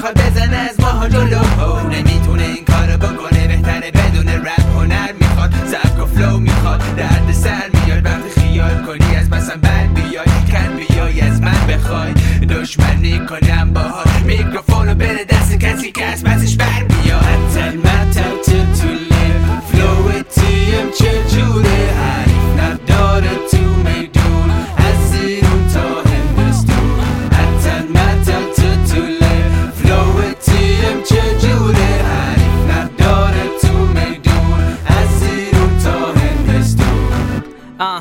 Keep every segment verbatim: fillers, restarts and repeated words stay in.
میخواد بزنه از ماها جلو. نمیتونه این کارو بکنه، بهتره بدون رپ هنر میخواد، سبک و فلو میخواد، درد سر میاد وقتی خیال کنی از مثلا بد بیای، کن بیای از من بخوای دشمنی کنم باهات، میکروفونو بره دست کسی که از بسش بر بیاد. حتی متل تتوله فلو تیم چجوره، حریف نداره تو میدون از زیرون تا هندستون. حتی متل تتوله فلو تیم چجوره، حریف نداره تو میدون از زیرون تا هندستون. آه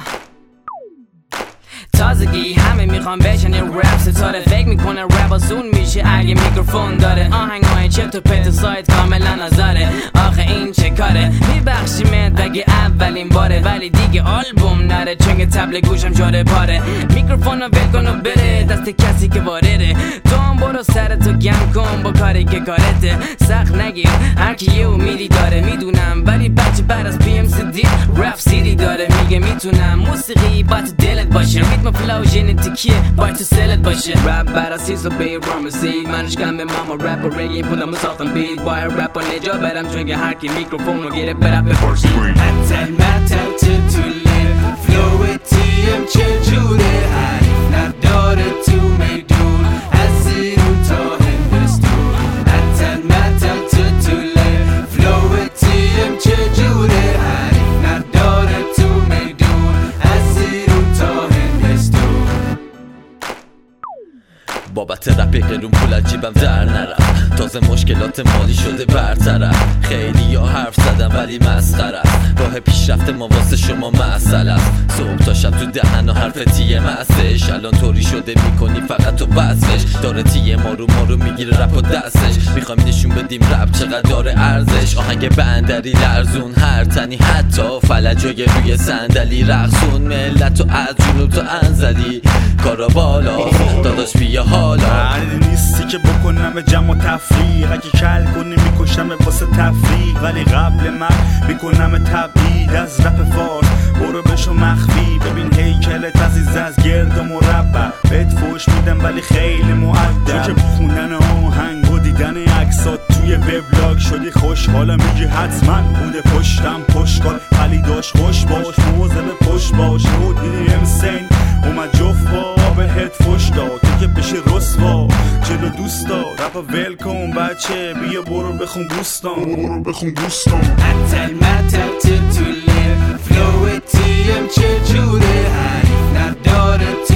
تازگی همه میخوان بشن یه رپ ستاره، فکر میکنه رپ آسون میشه اگه میکروفون داره. آهنگای چرت و پرت سایت کاملا نظاره، آخه این چه کاره؟ میبخشیمت اگه اولین باره، ولی دیگه آلبوم نره چنگ تبل گوشم جاره پاره. میکروفون رو ول کن و بره دست کسی که وارده، تو هم برو سرتو گم کن با کاری که کارته. سخت نگیر هر کی یه امیدی داره، میدونم ولی بچه بعد از پی ام سی دی رپ سیدی داره. میگه میتونم موسیقی با تو دلت باشه، ریتم فلو ژنتیکیه باید تو سلت باشه. رپ برا سیز و بی رامسی منش کم به ماما رپ و رگی پولم ساختم بیت باید رپ و نجا برم چون که هرکی میکروفون رو گیره برپ بپرسی. حتی متل تتوله فلو تیم چجوره، حریف نداره تو میدون از زیرون تا هندستون. حتی متل تتوله فلو تیم چجوره، حریف نداره تو میدون از زیرون تا هندستون. بابت رپ قرون پول از جیبم در نرم، تازه مشکلات مالی شده برطرف. خیلی یا حرف زدم ولی مسخره است، راه پیشرفت ما واسه شما مسئله است. صبح تا شب تو دهن و حرف تیه مستش، الان طوری شده میکنی فقط تو بسش. داره تیه ما رو ما رو میگیره رپ و دستش، میخوایم نشون بدیم رپ چقدر داره ارزش. آهنگ بندری لرزون هر تنی، حتی فلجای روی صندلی رقصون ملت و از جنوب تو انزلی. کارا بالا داداش بیا حالا، عددی نیستی که بکنم جمع و تفریق، اگه کل کنی میکشم واسه تفریق، ولی قبل من میکنم تبعید از رپ فارس. برو بشو مخفی ببین هیکلت عزیز از گرد و مربع، بهت فوش میدم ولی خیلی مؤدب، چون که خوندن آهنگ و دیدن عکسات توی وبلاگ شدی خوشحالا، میگی حتما بوده پشتم پشت کار، ولی داشت خوش باش موزه به پشت باش. و دیدی امسین اومد جفت با بهت فوش داد، تو که بشه رسوا چلو دوست داد. رپا ول کن بچه بیا برو بخون دوستان، برو بخون دوستان. حتی متل تتوله فلو تیم چجوره، حریف نداره تو